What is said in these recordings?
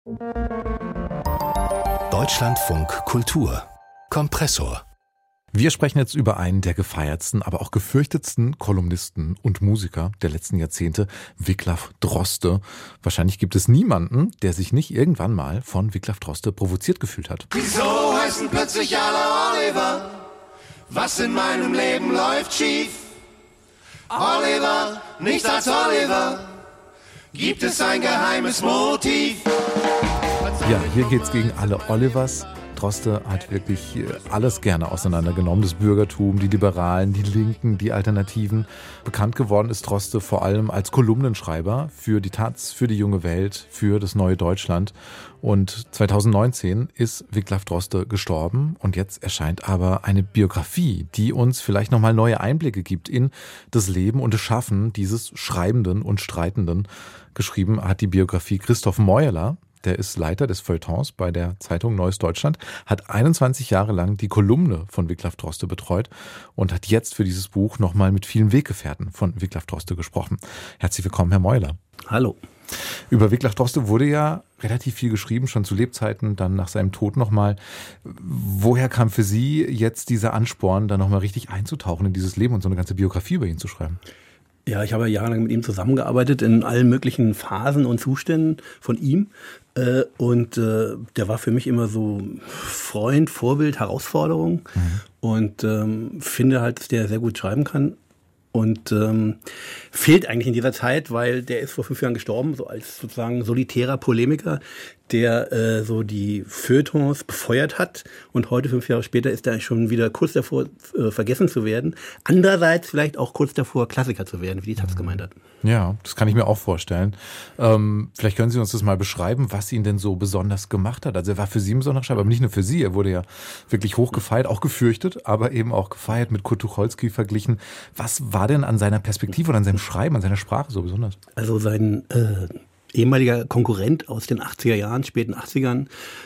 Deutschlandfunk Kultur Kompressor. Wir sprechen jetzt über einen der gefeiertsten, aber auch gefürchtetsten Kolumnisten und Musiker der letzten Jahrzehnte, Wiglaf Droste. Wahrscheinlich gibt es niemanden, der sich nicht irgendwann mal von Wiglaf Droste provoziert gefühlt hat. Wieso heißen plötzlich alle Oliver? Was in meinem Leben läuft schief? Oliver, nicht als Oliver. Gibt es ein geheimes Motiv? Ja, hier geht's gegen alle Olivers. Droste hat wirklich alles gerne auseinandergenommen. Das Bürgertum, die Liberalen, die Linken, die Alternativen. Bekannt geworden ist Droste vor allem als Kolumnenschreiber für die taz, für die Junge Welt, für das neue Deutschland. Und 2019 ist Wiglaf Droste gestorben und jetzt erscheint aber eine Biografie, die uns vielleicht nochmal neue Einblicke gibt in das Leben und das Schaffen dieses Schreibenden und Streitenden. Geschrieben hat die Biografie Christoph Meuerler. Der ist Leiter des Feuilletons bei der Zeitung Neues Deutschland, hat 21 Jahre lang die Kolumne von Wiglaf Droste betreut und hat jetzt für dieses Buch nochmal mit vielen Weggefährten von Wiglaf Droste gesprochen. Herzlich willkommen, Herr Meuerler. Hallo. Über Wiglaf Droste wurde ja relativ viel geschrieben, schon zu Lebzeiten, dann nach seinem Tod nochmal. Woher kam für Sie jetzt dieser Ansporn, da nochmal richtig einzutauchen in dieses Leben und so eine ganze Biografie über ihn zu schreiben? Ja, ich habe jahrelang mit ihm zusammengearbeitet in allen möglichen Phasen und Zuständen von ihm. Und der war für mich immer so Freund, Vorbild, Herausforderung. Und finde halt, dass der sehr gut schreiben kann. Und fehlt eigentlich in dieser Zeit, weil der ist vor 5 Jahren gestorben, so als sozusagen solitärer Polemiker, der so die Feuilletons befeuert hat. Und heute, 5 Jahre später, ist er schon wieder kurz davor, vergessen zu werden. Andererseits vielleicht auch kurz davor, Klassiker zu werden, wie die taz gemeint hat. Ja, das kann ich mir auch vorstellen. Vielleicht können Sie uns das mal beschreiben, was ihn denn so besonders gemacht hat. Also er war für Sie ein besonderer Schreiber, aber nicht nur für Sie. Er wurde ja wirklich hoch gefeiert, auch gefürchtet, aber eben auch gefeiert, mit Kurt Tucholsky verglichen. Was war denn an seiner Perspektive und an seinem Schreiben, an seiner Sprache so besonders? Also sein ehemaliger Konkurrent aus den 80er Jahren, späten 80ern,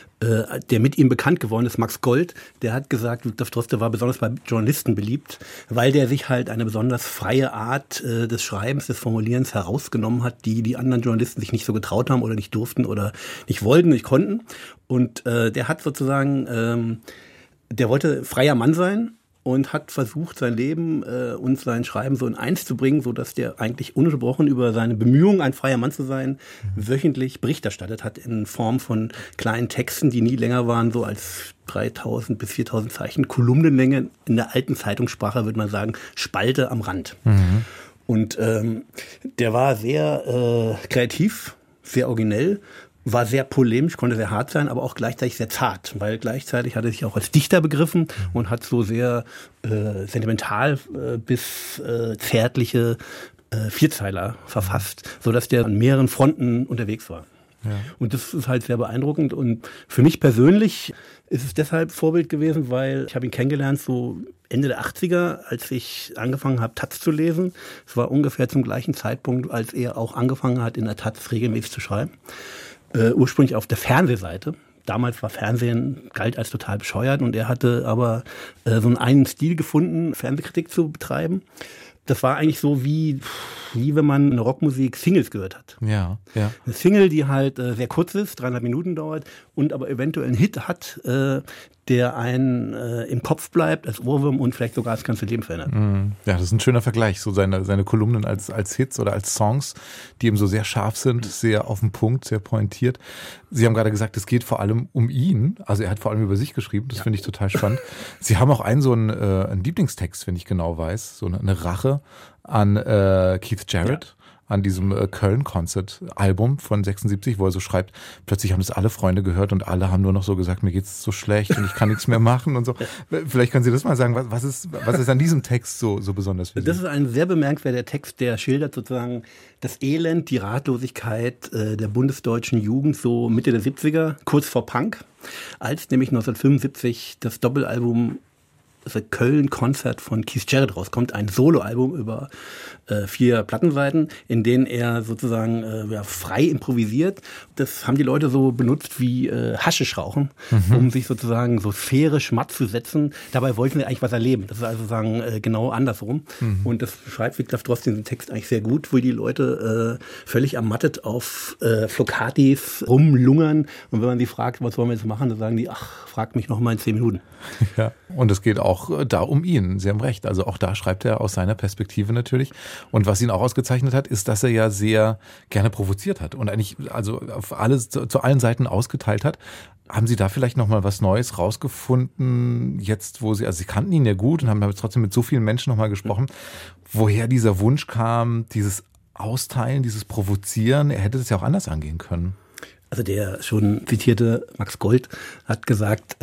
der mit ihm bekannt geworden ist, Max Gold, der hat gesagt, Wiglaf Droste war besonders bei Journalisten beliebt, weil der sich halt eine besonders freie Art des Schreibens, des Formulierens herausgenommen hat, die anderen Journalisten sich nicht so getraut haben oder nicht durften oder nicht wollten, nicht konnten. Und der hat sozusagen, der wollte freier Mann sein und hat versucht, sein Leben und sein Schreiben so in eins zu bringen, so dass der eigentlich ununterbrochen über seine Bemühungen, ein freier Mann zu sein, wöchentlich Bericht erstattet hat in Form von kleinen Texten, die nie länger waren, so als 3000 bis 4000 Zeichen, Kolumnenlänge, in der alten Zeitungssprache würde man sagen, Spalte am Rand. Und der war sehr kreativ, sehr originell, war sehr polemisch, konnte sehr hart sein, aber auch gleichzeitig sehr zart, weil gleichzeitig hat er sich auch als Dichter begriffen und hat so sehr sentimental bis zärtliche Vierzeiler verfasst, sodass der an mehreren Fronten unterwegs war. Ja. Und das ist halt sehr beeindruckend und für mich persönlich ist es deshalb Vorbild gewesen, weil ich habe ihn kennengelernt so Ende der 80er, als ich angefangen habe, taz zu lesen. Es war ungefähr zum gleichen Zeitpunkt, als er auch angefangen hat, in der taz regelmäßig zu schreiben. Ursprünglich auf der Fernsehseite. Damals war Fernsehen, galt als total bescheuert und er hatte aber so einen Stil gefunden, Fernsehkritik zu betreiben. Das war eigentlich so wie wenn man eine Rockmusik Singles gehört hat. Ja, ja. Eine Single, die halt sehr kurz ist, 3,5 Minuten dauert und aber eventuell einen Hit hat, der einen im Kopf bleibt, als Ohrwurm und vielleicht sogar das ganze Leben verändert. Ja, das ist ein schöner Vergleich, so seine Kolumnen als Hits oder als Songs, die eben so sehr scharf sind, sehr auf den Punkt, sehr pointiert. Sie haben gerade gesagt, es geht vor allem um ihn, also er hat vor allem über sich geschrieben, das finde ich total spannend. Sie haben auch einen Lieblingstext, wenn ich genau weiß, so eine Rache an Keith Jarrett. An diesem Köln-Concert-Album von 76, wo er so schreibt, plötzlich haben das alle Freunde gehört und alle haben nur noch so gesagt, mir geht's so schlecht und ich kann nichts mehr machen und so. Vielleicht können Sie das mal sagen, was ist an diesem Text so besonders für Sie? Das ist ein sehr bemerkenswerter Text, der schildert sozusagen das Elend, die Ratlosigkeit der bundesdeutschen Jugend so Mitte der 70er, kurz vor Punk, als nämlich 1975 das Doppelalbum The Köln Concert von Keith Jarrett rauskommt, ein Soloalbum über 4 Plattenseiten, in denen er sozusagen frei improvisiert. Das haben die Leute so benutzt wie Haschisch rauchen, um sich sozusagen so sphärisch matt zu setzen. Dabei wollten sie eigentlich was erleben. Das ist also sozusagen genau andersrum. Und das beschreibt Wiglaf Droste in diesem Text eigentlich sehr gut, wo die Leute völlig ermattet auf Floccatis rumlungern. Und wenn man sie fragt, was wollen wir jetzt machen, dann sagen die, ach, frag mich noch mal in 10 Minuten. Ja, und es geht auch da um ihn. Sie haben recht. Also auch da schreibt er aus seiner Perspektive natürlich. Und was ihn auch ausgezeichnet hat, ist, dass er ja sehr gerne provoziert hat und eigentlich also auf alles, zu allen Seiten ausgeteilt hat. Haben Sie da vielleicht noch mal was Neues rausgefunden, jetzt wo Sie kannten ihn ja gut und haben aber trotzdem mit so vielen Menschen noch mal gesprochen, woher dieser Wunsch kam, dieses Austeilen, dieses Provozieren? Er hätte das ja auch anders angehen können. Also der schon zitierte Max Gold hat gesagt,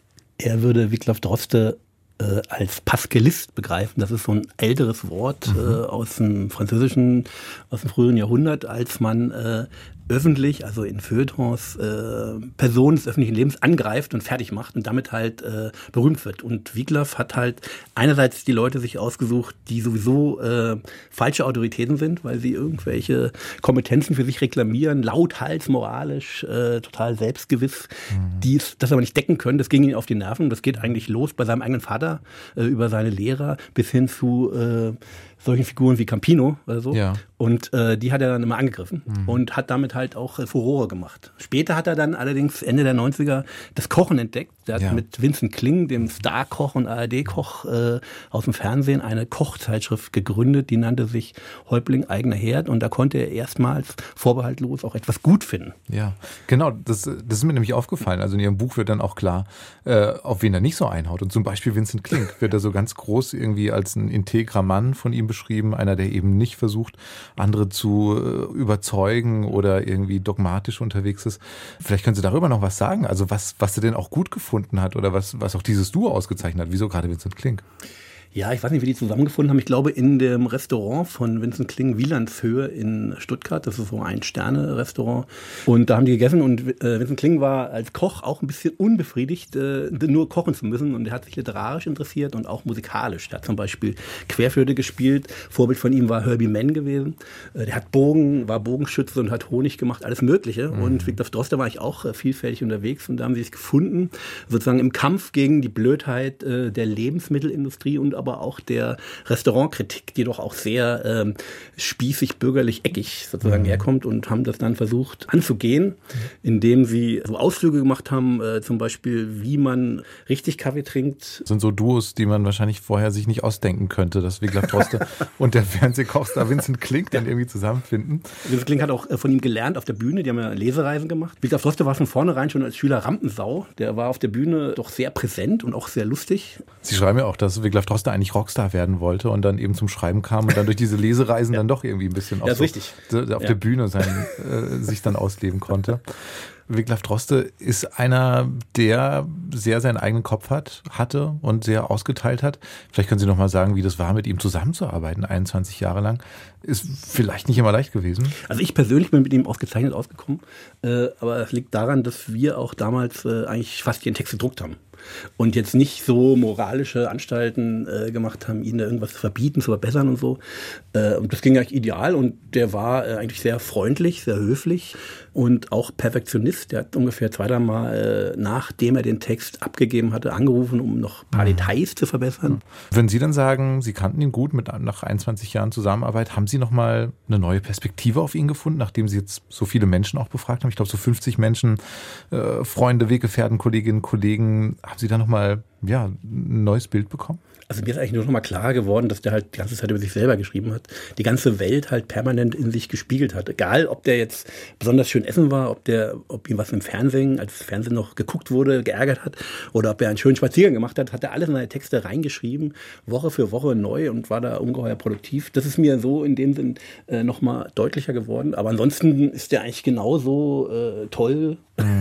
er würde Wiglaf Droste als Pascalist begreifen. Das ist so ein älteres Wort aus dem Französischen, aus dem frühen Jahrhundert, als man öffentlich, also in Feuilletons, Personen des öffentlichen Lebens angreift und fertig macht und damit halt berühmt wird. Und Wiglaf hat halt einerseits die Leute sich ausgesucht, die sowieso falsche Autoritäten sind, weil sie irgendwelche Kompetenzen für sich reklamieren, lauthals, moralisch, total selbstgewiss, die das aber nicht decken können. Das ging ihnen auf die Nerven. Das geht eigentlich los bei seinem eigenen Vater, über seine Lehrer bis hin zu solchen Figuren wie Campino oder so. Ja. Und die hat er dann immer angegriffen und hat damit halt auch Furore gemacht. Später hat er dann allerdings Ende der 90er das Kochen entdeckt. Der hat mit Vincent Kling, dem Star-Koch und ARD-Koch aus dem Fernsehen, eine Kochzeitschrift gegründet, die nannte sich Häuptling eigener Herd. Und da konnte er erstmals vorbehaltlos auch etwas gut finden. Ja, genau. Das ist mir nämlich aufgefallen. Also in Ihrem Buch wird dann auch klar, auf wen er nicht so einhaut. Und zum Beispiel Vincent Kling wird er so ganz groß irgendwie als ein integrer Mann von ihm beschrieben. Einer, der eben nicht versucht, andere zu überzeugen oder irgendwie dogmatisch unterwegs ist. Vielleicht können Sie darüber noch was sagen. Also was er denn auch gut gefunden hat oder was auch dieses Duo ausgezeichnet hat. Wieso gerade Vincent Kling? Ja, ich weiß nicht, wie die zusammengefunden haben. Ich glaube, in dem Restaurant von Vincent Kling, Wielandshöhe in Stuttgart. Das ist so ein Sterne-Restaurant. Und da haben die gegessen und Vincent Kling war als Koch auch ein bisschen unbefriedigt, nur kochen zu müssen. Und er hat sich literarisch interessiert und auch musikalisch. Der hat zum Beispiel Querflöte gespielt. Vorbild von ihm war Herbie Mann gewesen. Der hat war Bogenschütze und hat Honig gemacht, alles Mögliche. Und Wiglaf Droste war eigentlich auch vielfältig unterwegs. Und da haben sie sich gefunden, sozusagen im Kampf gegen die Blödheit der Lebensmittelindustrie und aber auch der Restaurantkritik, die doch auch sehr spießig, bürgerlich, eckig sozusagen herkommt und haben das dann versucht anzugehen, indem sie so Ausflüge gemacht haben, zum Beispiel, wie man richtig Kaffee trinkt. Das sind so Duos, die man wahrscheinlich vorher sich nicht ausdenken könnte, dass Wiglaf Droste und der Fernsehkochstar Vincent Kling dann irgendwie zusammenfinden. Vincent Kling hat auch von ihm gelernt auf der Bühne, die haben ja Lesereisen gemacht. Wiglaf Droste war von vornherein schon als Schüler Rampensau, der war auf der Bühne doch sehr präsent und auch sehr lustig. Sie schreiben ja auch, dass Wiglaf Droste eigentlich Rockstar werden wollte und dann eben zum Schreiben kam und dann durch diese Lesereisen dann doch irgendwie ein bisschen auf der Bühne sich dann ausleben konnte. Wiglaf Droste ist einer, der sehr seinen eigenen Kopf hatte und sehr ausgeteilt hat. Vielleicht können Sie noch mal sagen, wie das war, mit ihm zusammenzuarbeiten, 21 Jahre lang. Ist vielleicht nicht immer leicht gewesen. Also ich persönlich bin mit ihm ausgezeichnet ausgekommen, aber es liegt daran, dass wir auch damals eigentlich fast jeden Text gedruckt haben. Und jetzt nicht so moralische Anstalten gemacht haben, ihnen da irgendwas zu verbieten, zu verbessern und so. Und das ging eigentlich ideal und der war eigentlich sehr freundlich, sehr höflich und auch Perfektionist. Der hat ungefähr 2-3 Mal, nachdem er den Text abgegeben hatte, angerufen, um noch ein paar Details zu verbessern. Wenn Sie dann sagen, Sie kannten ihn gut nach 21 Jahren Zusammenarbeit, haben Sie noch mal eine neue Perspektive auf ihn gefunden, nachdem Sie jetzt so viele Menschen auch befragt haben? Ich glaube, so 50 Menschen, Freunde, Weggefährten, Kolleginnen, Kollegen. Haben Sie da noch mal ein neues Bild bekommen? Also mir ist eigentlich nur noch mal klar geworden, dass der halt die ganze Zeit über sich selber geschrieben hat. Die ganze Welt halt permanent in sich gespiegelt hat. Egal, ob der jetzt besonders schön essen war, ob ihm was im Fernsehen, als Fernsehen noch geguckt wurde, geärgert hat, oder ob er einen schönen Spaziergang gemacht hat er alles in seine Texte reingeschrieben, Woche für Woche neu und war da ungeheuer produktiv. Das ist mir so in dem Sinn noch mal deutlicher geworden. Aber ansonsten ist der eigentlich genauso toll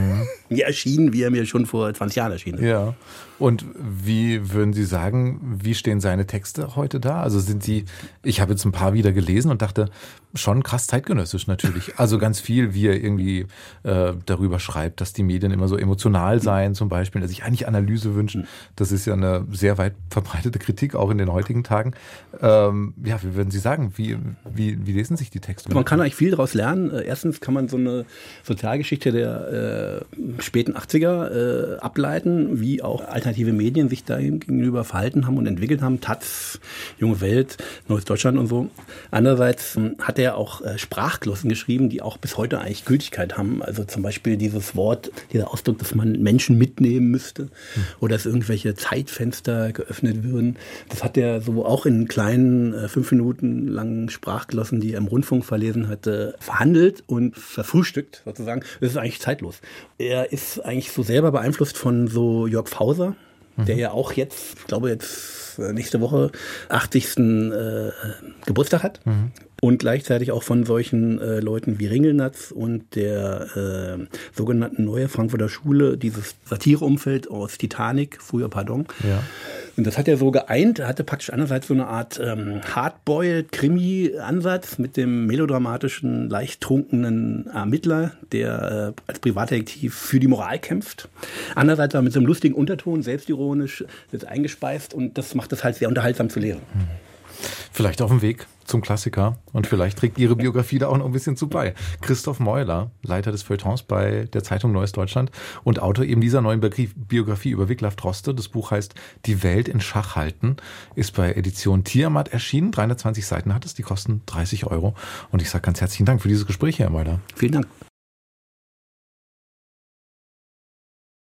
mir erschienen, wie er mir schon vor 20 Jahren erschienen ist. Ja. Und wie würden Sie sagen, wie stehen seine Texte heute da? Also sind die, ich habe jetzt ein paar wieder gelesen und dachte, schon krass zeitgenössisch natürlich. Also ganz viel, wie er irgendwie darüber schreibt, dass die Medien immer so emotional seien zum Beispiel, dass sich eigentlich Analyse wünschen. Das ist ja eine sehr weit verbreitete Kritik, auch in den heutigen Tagen. Ja, wie würden Sie sagen, wie lesen sich die Texte? Man kann eigentlich viel daraus lernen. Erstens kann man so eine Sozialgeschichte der späten 80er ableiten, wie auch alternative Medien sich da gegenüber verhalten haben und entwickelt haben. Taz, Junge Welt, Neues Deutschland und so. Andererseits hat er auch Sprachglossen geschrieben, die auch bis heute eigentlich Gültigkeit haben. Also zum Beispiel dieses Wort, dieser Ausdruck, dass man Menschen mitnehmen müsste oder dass irgendwelche Zeitfenster geöffnet würden. Das hat er so auch in kleinen 5 Minuten langen Sprachglossen, die er im Rundfunk verlesen hatte, verhandelt und verfrühstückt sozusagen. Das ist eigentlich zeitlos. Er ist eigentlich so selber beeinflusst von so Jörg Fauser, der ja auch jetzt, ich glaube jetzt nächste Woche 80. Geburtstag hat. Und gleichzeitig auch von solchen Leuten wie Ringelnatz und der sogenannten Neue Frankfurter Schule, dieses Satireumfeld aus Titanic, früher Pardon. Ja. Und das hat er so geeint. Er hatte praktisch einerseits so eine Art Hardboiled-Krimi-Ansatz mit dem melodramatischen, leicht trunkenen Ermittler, der als Privatdetektiv für die Moral kämpft. Andererseits aber mit so einem lustigen Unterton, selbstironisch, wird eingespeist und das macht es halt sehr unterhaltsam zu lesen. Vielleicht auf dem Weg zum Klassiker und vielleicht trägt Ihre Biografie da auch noch ein bisschen zu bei. Christoph Meuler, Leiter des Feuilletons bei der Zeitung Neues Deutschland und Autor eben dieser neuen Biografie über Wiglaf Droste. Das Buch heißt Die Welt in Schach halten, ist bei Edition Tiamat erschienen. 320 Seiten hat es, die kosten 30 €. Und ich sage ganz herzlichen Dank für dieses Gespräch, Herr Meuler. Vielen Dank.